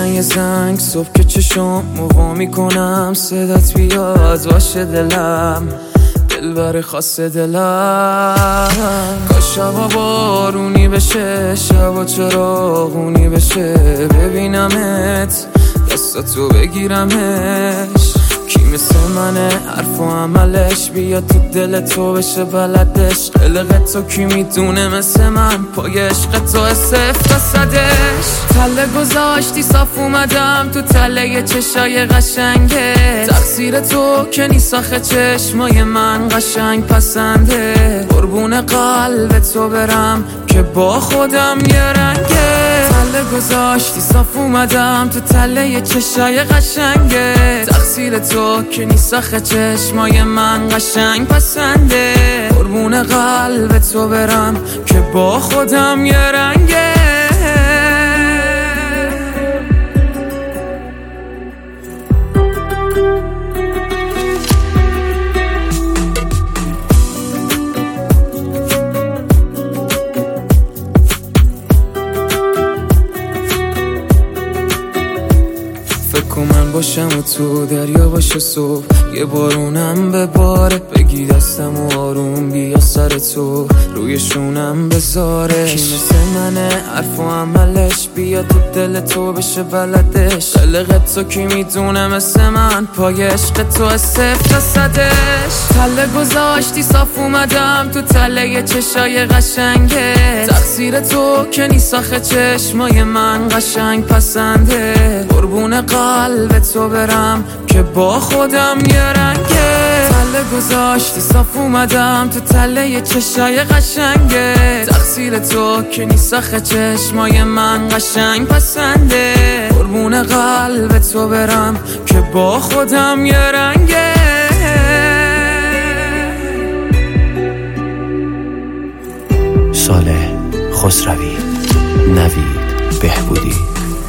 یه زنگ صبح که چشم موقع میکنم صدات بیاد باشه دلم دلبر خاص دلم. کاش هوا بارونی بشه شبا چراغونی بشه ببینمت دستاتو بگیرمش. کی مثل منه حرف و عملش بیاد تو دل تو بشه بلدش. قلق تو کی میدونه مثل من پای عشق تو صفر تا صدش. تله گذاشتی صاف اومدم تو تله چشای قشنگه. تقصیر تو که نیست آخه چشمای من قشنگ پسنده. قربون قلب تو برم که با خودم یه رنگه. تله گذاشتی صاف اومدم تو تله چشای قشنگه. تقصیر تو که نیست آخه چشمای من قشنگ پسنده. قربون قلب تو برم که با خودم یه رنگه. من باشم و تو دریا باشه صبح یه بارونم به باره. بگی دستم و آروم بیا سر تو روی شونم بذاره. کی مثل منه حرف و عملش بیا تو دل تو بشه بلدش. قلق تو کی میدونه مثل من پای عشق تو صفر تا صدش. تله گذاشتی صاف اومدم تو تله چشای قشنگه. تقصیر تو که نیست آخه چشمای من قشنگ پسنده. قربون قلب تو برم که با خودم یه رنگه. تله گذاشتی صاف اومدم تو تله چشای قشنگه. تقصیر تو که نیست آخه چشمای من قشنگ پسنده. قربون قلب تو برم که با خودم یه رنگه. صالح خسروی، نوید بهبودی.